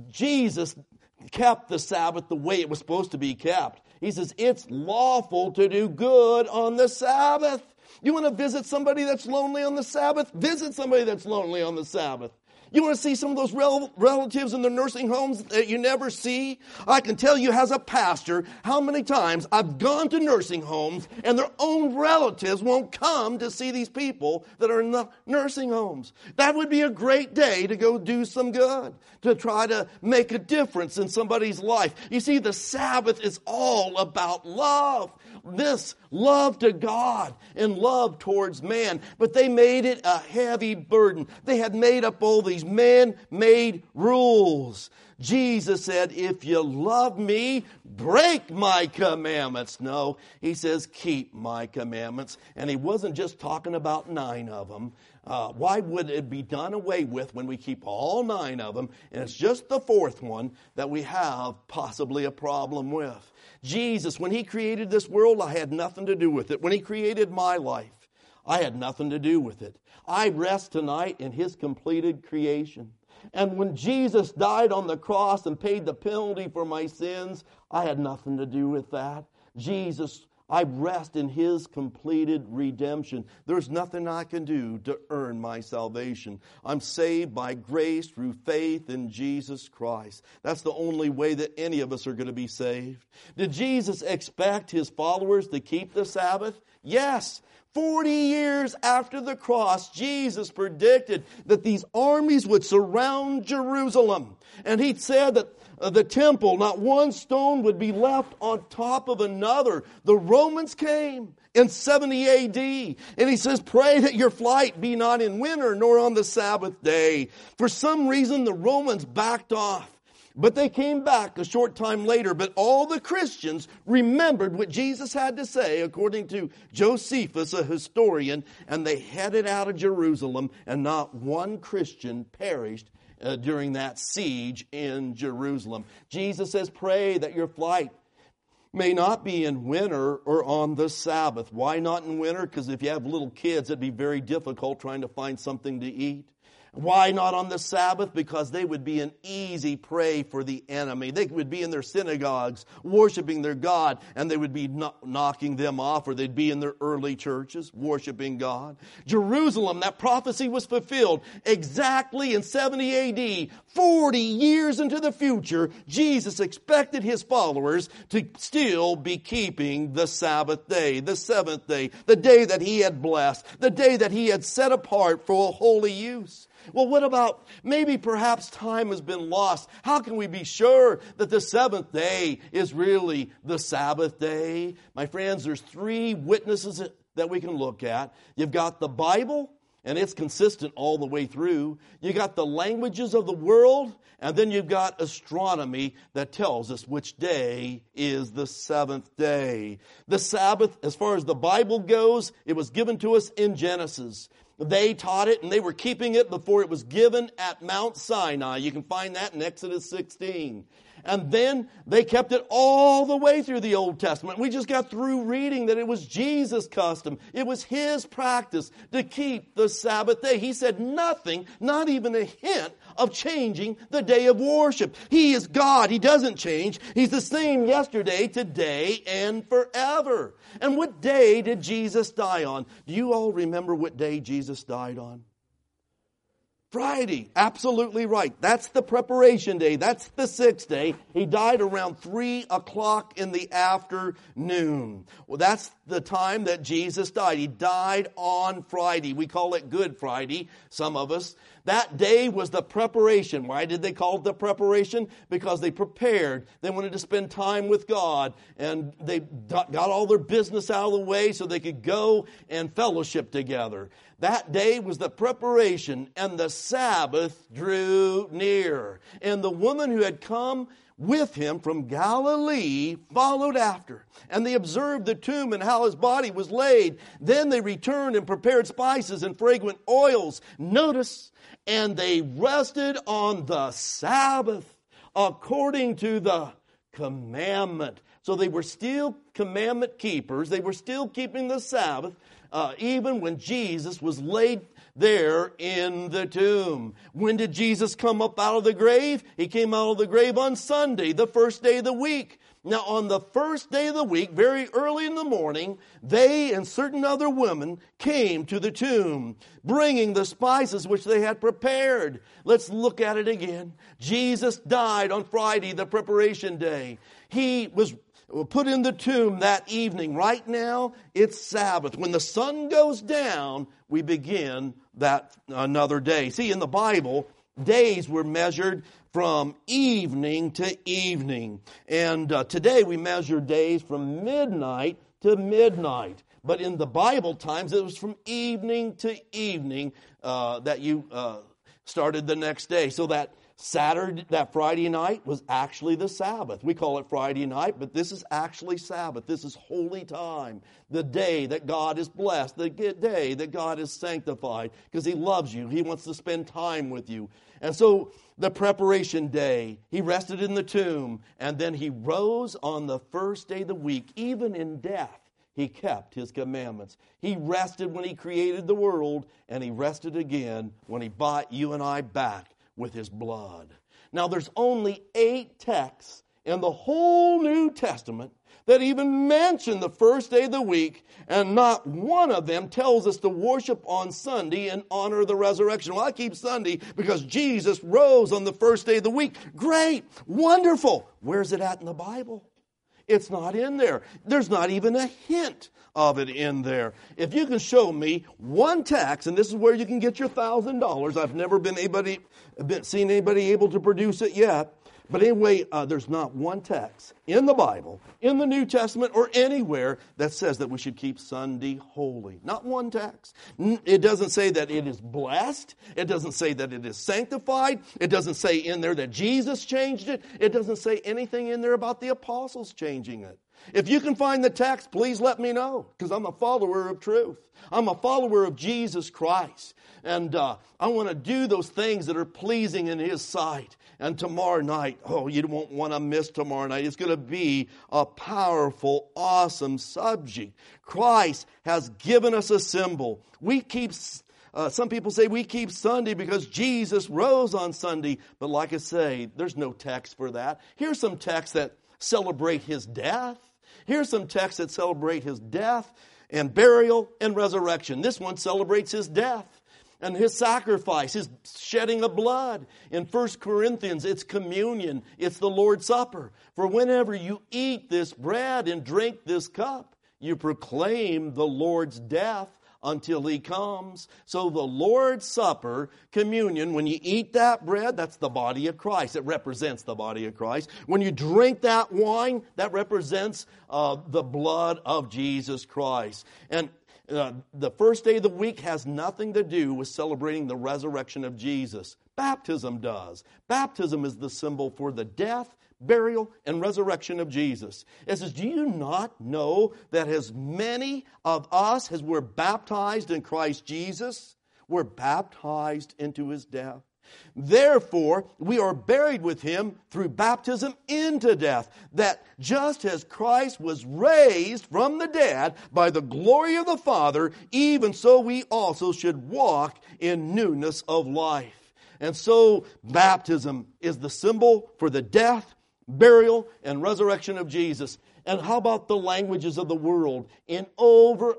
Jesus kept the Sabbath the way it was supposed to be kept. He says, it's lawful to do good on the Sabbath. You want to visit somebody that's lonely on the Sabbath? Visit somebody that's lonely on the Sabbath. You want to see some of those relatives in the nursing homes that you never see? I can tell you as a pastor how many times I've gone to nursing homes and their own relatives won't come to see these people that are in the nursing homes. That would be a great day to go do some good, to try to make a difference in somebody's life. You see, the Sabbath is all about love. This love to God and love towards man. But they made it a heavy burden. They had made up all these man-made rules. Jesus said, if you love me, break my commandments. No, He says, keep my commandments. And He wasn't just talking about 9 of them. Why would it be done away with when we keep all 9 of them? And it's just the 4th one that we have possibly a problem with. Jesus, when He created this world, I had nothing to do with it. When He created my life, I had nothing to do with it. I rest tonight in His completed creation. And when Jesus died on the cross and paid the penalty for my sins, I had nothing to do with that. Jesus, I rest in His completed redemption. There's nothing I can do to earn my salvation. I'm saved by grace through faith in Jesus Christ. That's the only way that any of us are going to be saved. Did Jesus expect His followers to keep the Sabbath? Yes. 40 years after the cross, Jesus predicted that these armies would surround Jerusalem. And He said that the temple, not one stone would be left on top of another. The Romans came in 70 AD. And He says, pray that your flight be not in winter nor on the Sabbath day. For some reason, the Romans backed off. But they came back a short time later. But all the Christians remembered what Jesus had to say, according to Josephus, a historian, and they headed out of Jerusalem, and not one Christian perished during that siege in Jerusalem. Jesus says, pray that your flight may not be in winter or on the Sabbath. Why not in winter? Because if you have little kids, it'd be very difficult trying to find something to eat. Why not on the Sabbath? Because they would be an easy prey for the enemy. They would be in their synagogues worshiping their God, and they would be knocking them off, or they'd be in their early churches worshiping God. Jerusalem, that prophecy was fulfilled exactly in 70 AD. 40 years into the future, Jesus expected His followers to still be keeping the Sabbath day, the 7th day, the day that He had blessed, the day that He had set apart for a holy use. Well, what about maybe perhaps time has been lost? How can we be sure that the 7th day is really the Sabbath day? My friends, there's 3 witnesses that we can look at. You've got the Bible, and it's consistent all the way through. You got the languages of the world, and then you've got astronomy that tells us which day is the 7th day. The Sabbath, as far as the Bible goes, it was given to us in Genesis. They taught it, and they were keeping it before it was given at Mount Sinai. You can find that in Exodus 16. And then they kept it all the way through the Old Testament. We just got through reading that it was Jesus' custom. It was His practice to keep the Sabbath day. He said nothing, not even a hint of changing the day of worship. He is God. He doesn't change. He's the same yesterday, today, and forever. And what day did Jesus die on? Do you all remember what day Jesus died on? Friday. Absolutely right. That's the preparation day. That's the 6th day. He died around 3 o'clock in the afternoon. Well, that's the time that Jesus died. He died on Friday. We call it Good Friday, some of us. That day was the preparation. Why did they call it the preparation? Because they prepared. They wanted to spend time with God, and they got all their business out of the way so they could go and fellowship together. That day was the preparation, and the Sabbath drew near. And the woman who had come with him from Galilee followed after, and they observed the tomb and how his body was laid. Then they returned and prepared spices and fragrant oils. Notice, and they rested on the Sabbath according to the commandment. So they were still commandment keepers. They were still keeping the Sabbath, even when Jesus was laid there in the tomb. When did Jesus come up out of the grave? He came out of the grave on Sunday, the first day of the week. Now, on the first day of the week, very early in the morning, they and certain other women came to the tomb, bringing the spices which they had prepared. Let's look at it again. Jesus died on Friday, the preparation day. He was put in the tomb that evening. Right now, it's Sabbath. When the sun goes down, we begin that another day. See, in the Bible, days were measured from evening to evening. And today we measure days from midnight to midnight. But in the Bible times, it was from evening to evening that you started the next day. So that Friday night was actually the Sabbath. We call it Friday night, but this is actually Sabbath. This is holy time. The day that God is blessed. The day that God is sanctified. Because He loves you. He wants to spend time with you. And so the preparation day, He rested in the tomb. And then He rose on the first day of the week. Even in death, He kept His commandments. He rested when He created the world. And He rested again when He bought you and I back with His blood. Now, there's only 8 texts in the whole New Testament that even mention the first day of the week, and not one of them tells us to worship on Sunday in honor of the resurrection. Well, I keep Sunday because Jesus rose on the first day of the week. Great, wonderful. Where's it at in the Bible? It's not in there. There's not even a hint of it in there. If you can show me one text, and this is where you can get your $1,000. I've never seen anybody able to produce it yet. But anyway, there's not one text in the Bible, in the New Testament, or anywhere that says that we should keep Sunday holy. Not one text. It doesn't say that it is blessed. It doesn't say that it is sanctified. It doesn't say in there that Jesus changed it. It doesn't say anything in there about the apostles changing it. If you can find the text, please let me know, because I'm a follower of truth. I'm a follower of Jesus Christ. And I want to do those things that are pleasing in His sight. And tomorrow night, you won't want to miss tomorrow night. It's going to be a powerful, awesome subject. Christ has given us a symbol. Some people say we keep Sunday because Jesus rose on Sunday. But like I say, there's no text for that. Here's some texts that celebrate His death. Here's some texts that celebrate His death and burial and resurrection. This one celebrates His death and His sacrifice, His shedding of blood. In 1 Corinthians, it's communion. It's the Lord's Supper. For whenever you eat this bread and drink this cup, you proclaim the Lord's death until He comes. So the Lord's Supper, communion, when you eat that bread, that's the body of Christ. It represents the body of Christ. When you drink that wine, that represents the blood of Jesus Christ. And the first day of the week has nothing to do with celebrating the resurrection of Jesus. Baptism does. Baptism is the symbol for the death, burial, and resurrection of Jesus. It says, do you not know that as many of us as were baptized in Christ Jesus, were baptized into His death? Therefore, we are buried with Him through baptism into death, that just as Christ was raised from the dead by the glory of the Father, even so we also should walk in newness of life. And so, baptism is the symbol for the death, burial, and resurrection of Jesus. And how about the languages of the world? In over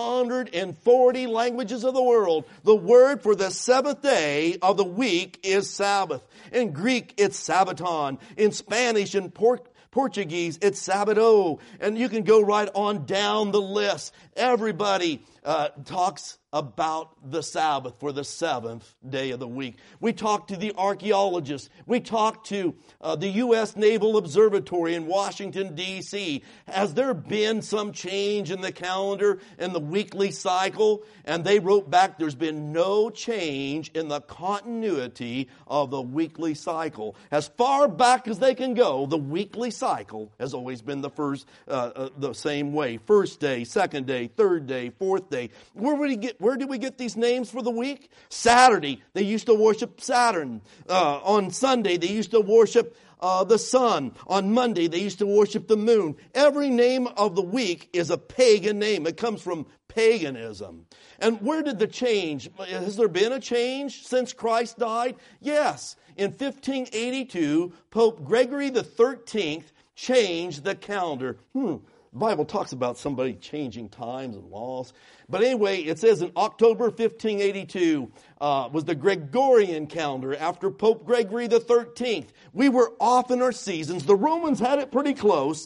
140 languages of the world, the word for the seventh day of the week is Sabbath. In Greek, it's Sabbaton. In Spanish and Portuguese, it's Sabado. And you can go right on down the list. Everybody talks about the Sabbath for the seventh day of the week. We talked to the archaeologists. We talked to the U.S. Naval Observatory in Washington, D.C. Has there been some change in the calendar and the weekly cycle? And they wrote back, there's been no change in the continuity of the weekly cycle. As far back as they can go, the weekly cycle has always been the same way. First day, second day, third day, fourth day. Where did we get these names for the week? Saturday, they used to worship Saturn. On Sunday, they used to worship the sun. On Monday, they used to worship the moon. Every name of the week is a pagan name. It comes from paganism. And where did the change? Has there been a change since Christ died? Yes. In 1582, Pope Gregory the 13th changed the calendar. The Bible talks about somebody changing times and laws. But anyway, it says in October 1582 was the Gregorian calendar after Pope Gregory the 13th. We were off in our seasons. The Romans had it pretty close,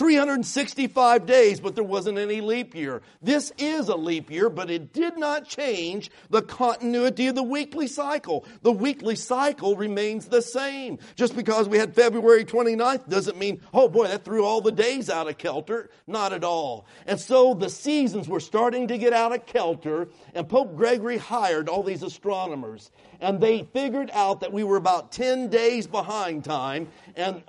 365 days, but there wasn't any leap year. This is a leap year, but it did not change the continuity of the weekly cycle. The weekly cycle remains the same. Just because we had February 29th doesn't mean, oh boy, that threw all the days out of kilter. Not at all. And so the seasons were starting to get out of kilter, and Pope Gregory hired all these astronomers, and they figured out that we were about 10 days behind time, and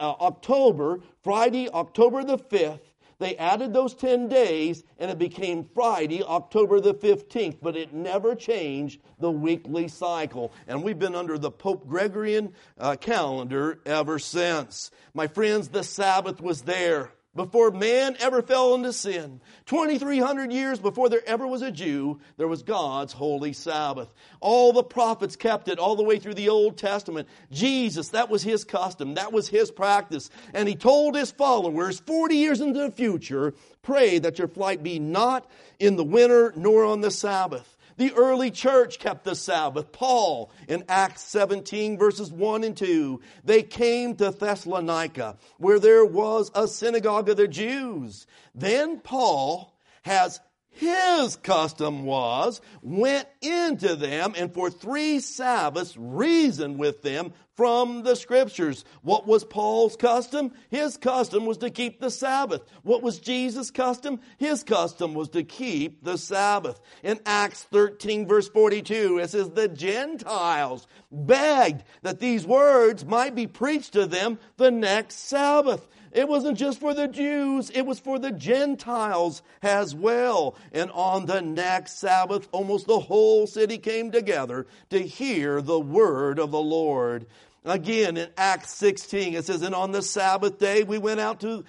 Friday, October the 5th, they added those 10 days, and it became Friday, October the 15th, but it never changed the weekly cycle. And we've been under the Pope Gregorian calendar ever since. My friends, the Sabbath was there before man ever fell into sin. 2,300 years before there ever was a Jew, there was God's holy Sabbath. All the prophets kept it all the way through the Old Testament. Jesus, that was His custom. That was His practice. And He told His followers, 40 years into the future, pray that your flight be not in the winter nor on the Sabbath. The early church kept the Sabbath. Paul, in Acts 17, verses 1 and 2, they came to Thessalonica, where there was a synagogue of the Jews. Then Paul, as his custom was, went into them and for 3 Sabbaths reasoned with them from the Scriptures. What was Paul's custom? His custom was to keep the Sabbath. What was Jesus' custom? His custom was to keep the Sabbath. In Acts 13, verse 42, it says, the Gentiles begged that these words might be preached to them the next Sabbath. It wasn't just for the Jews, it was for the Gentiles as well. And on the next Sabbath, almost the whole city came together to hear the word of the Lord. Again, in Acts 16, it says, and on the Sabbath day we went out of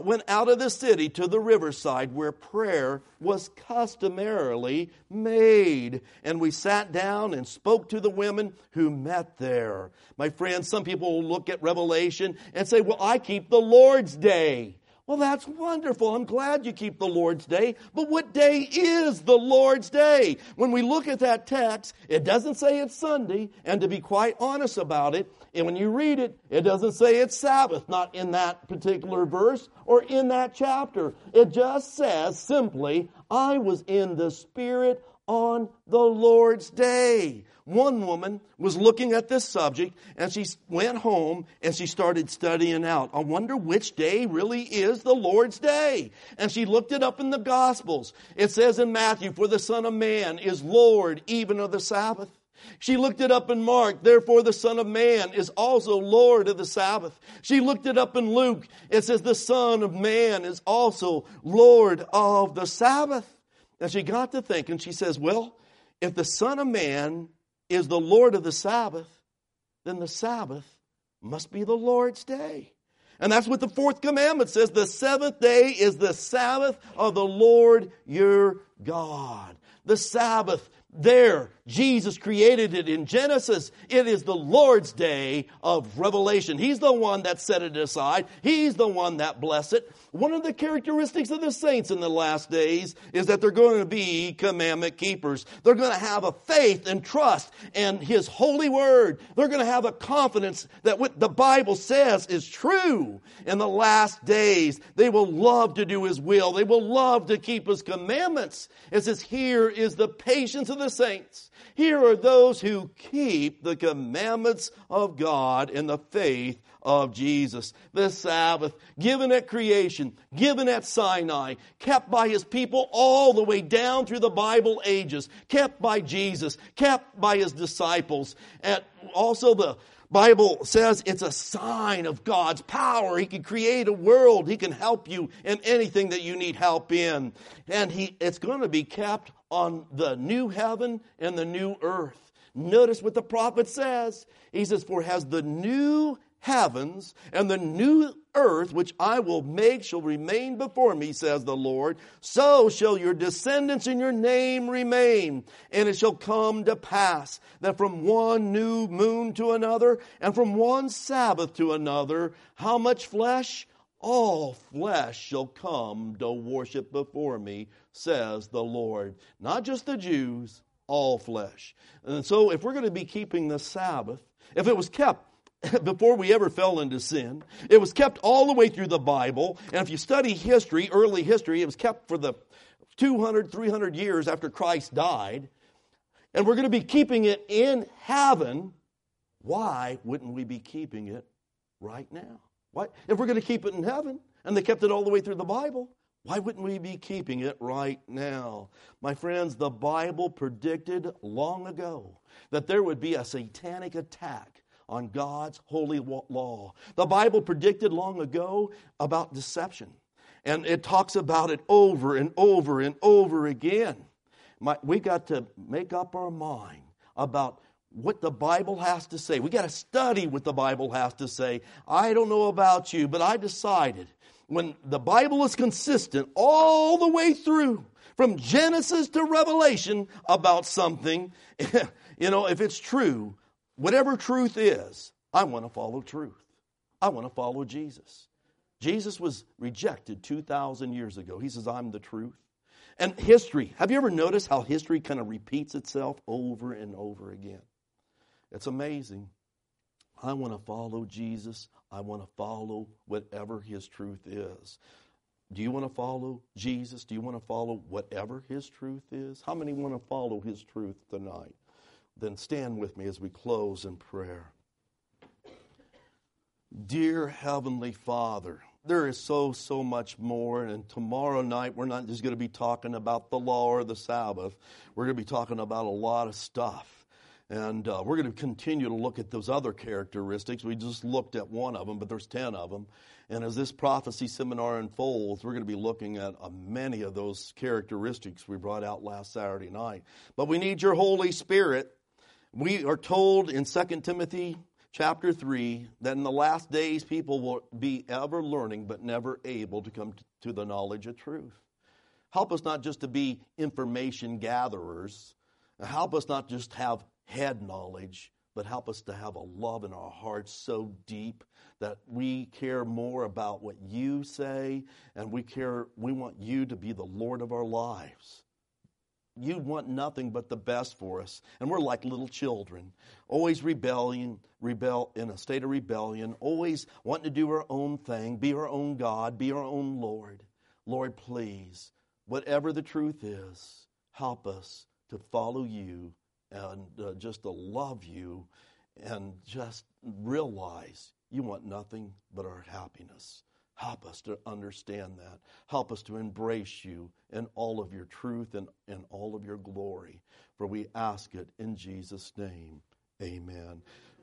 the city to the riverside where prayer was customarily made. And we sat down and spoke to the women who met there. My friends, some people will look at Revelation and say, well, I keep the Lord's Day. Well, that's wonderful. I'm glad you keep the Lord's Day. But what day is the Lord's Day? When we look at that text, it doesn't say it's Sunday. And to be quite honest about it, and when you read it, it doesn't say it's Sabbath, not in that particular verse or in that chapter. It just says simply, I was in the Spirit on the Lord's Day. One woman was looking at this subject and she went home and she started studying out. I wonder which day really is the Lord's Day. And she looked it up in the Gospels. It says in Matthew, for the Son of Man is Lord even of the Sabbath. She looked it up in Mark, therefore the Son of Man is also Lord of the Sabbath. She looked it up in Luke. It says the Son of Man is also Lord of the Sabbath. And she got to think and she says, well, if the Son of Man is the Lord of the Sabbath, then the Sabbath must be the Lord's Day. And that's what the 4th commandment says. The 7th day is the Sabbath of the Lord your God. The Sabbath there, Jesus created it in Genesis. It is the Lord's day of revelation. He's the one that set it aside. He's the one that blessed it. One of the characteristics of the saints in the last days is that they're going to be commandment keepers. They're going to have a faith and trust in His holy word. They're going to have a confidence that what the Bible says is true. In the last days, they will love to do His will. They will love to keep His commandments. It says, here is the patience of the saints. Here are those who keep the commandments of God in the faith of Jesus. The Sabbath, given at creation, given at Sinai, kept by His people all the way down through the Bible ages, kept by Jesus, kept by His disciples. And also the Bible says it's a sign of God's power. He can create a world. He can help you in anything that you need help in. And it's going to be kept on the new heaven and the new earth. Notice what the prophet says. He says, for has the new heavens and the new earth which I will make shall remain before me, says the Lord, so shall your descendants in your name remain. And it shall come to pass that from one new moon to another, and from one Sabbath to another, how much flesh? All flesh shall come to worship before me, says the Lord. Not just the Jews, all flesh. And so if we're going to be keeping the Sabbath, if it was kept before we ever fell into sin, it was kept all the way through the Bible. And if you study history, early history, it was kept for the 200, 300 years after Christ died. And we're going to be keeping it in heaven. Why wouldn't we be keeping it right now? Why? If we're going to keep it in heaven, and they kept it all the way through the Bible, why wouldn't we be keeping it right now? My friends, the Bible predicted long ago that there would be a satanic attack on God's holy law. The Bible predicted long ago about deception. And it talks about it over and over and over again. We got to make up our mind about what the Bible has to say. We got to study what the Bible has to say. I don't know about you, but I decided when the Bible is consistent all the way through, from Genesis to Revelation about something, if it's true, whatever truth is, I want to follow truth. I want to follow Jesus. Jesus was rejected 2,000 years ago. He says, I'm the truth. And history, have you ever noticed how history kind of repeats itself over and over again? It's amazing. I want to follow Jesus. I want to follow whatever His truth is. Do you want to follow Jesus? Do you want to follow whatever His truth is? How many want to follow His truth tonight? Then stand with me as we close in prayer. Dear Heavenly Father, there is so much more. And tomorrow night, we're not just going to be talking about the law or the Sabbath. We're going to be talking about a lot of stuff. And we're going to continue to look at those other characteristics. We just looked at one of them, but there's 10 of them. And as this prophecy seminar unfolds, we're going to be looking at many of those characteristics we brought out last Saturday night. But we need your Holy Spirit. We are told in 2 Timothy chapter 3 that in the last days people will be ever learning but never able to come to the knowledge of truth. Help us not just to be information gatherers. Help us not just have head knowledge, but help us to have a love in our hearts so deep that we care more about what you say, and we want you to be the Lord of our lives. You want nothing but the best for us. And we're like little children, always rebel in a state of rebellion, always wanting to do our own thing, be our own God, be our own Lord. Lord, please, whatever the truth is, help us to follow you and just to love you and just realize you want nothing but our happiness. Help us to understand that. Help us to embrace you in all of your truth and in all of your glory. For we ask it in Jesus' name. Amen.